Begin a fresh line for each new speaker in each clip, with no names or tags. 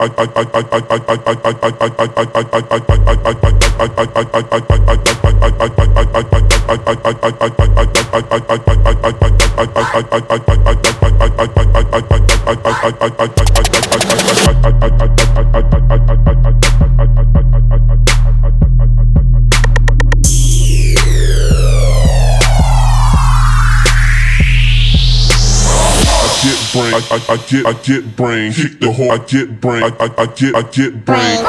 I get brain, kick the whole, I get brain, I get brain.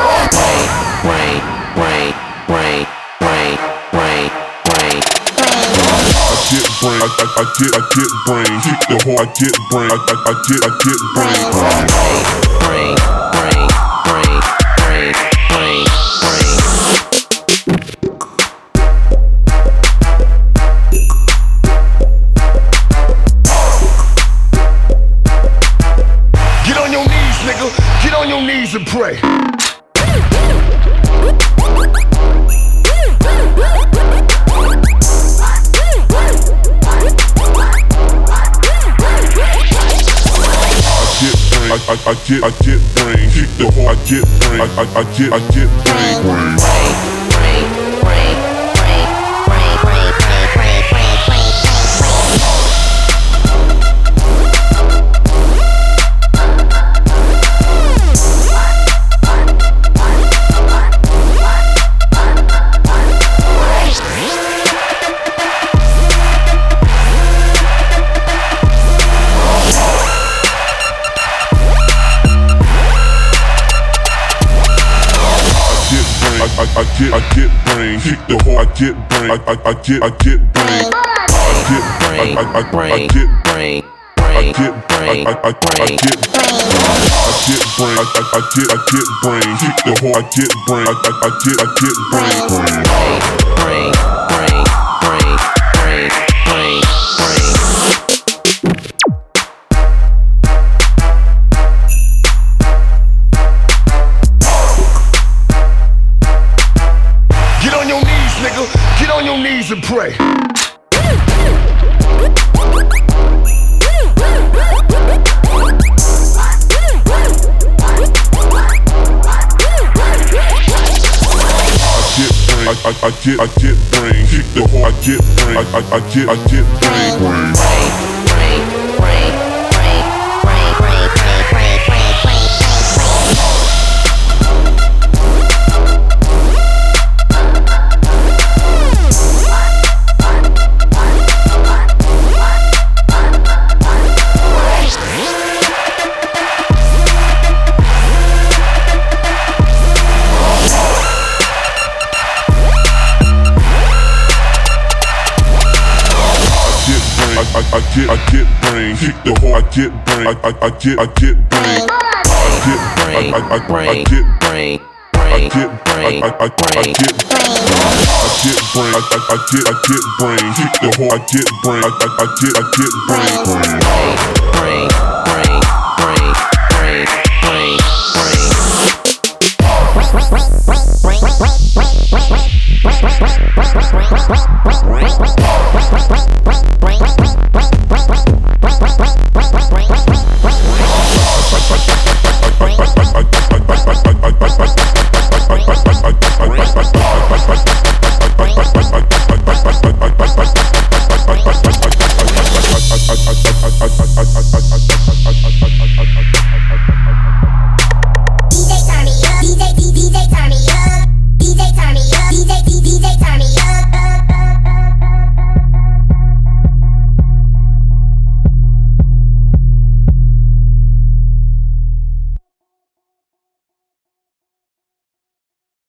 I get brain, kick the whole, I get brain, I get brain.
Get on your knees, nigga. Get on your knees and pray.
I get brain, kick the whole, I get brain, I get brain. I get brain, kick the whole, I get brain, I get brain. I get brain, I get brain, I get brain. I get brain, kick the whole, I get brain, I get brain.
Get on your knees, nigga. Get on your knees and pray.
I get brain, kick the whole, I get brain, I get brain. I get brain, kick the whole, I get brain, I get brain. I get brain, I get brain, I get brain. I get brain, kick the whole, I get brain, I get brain.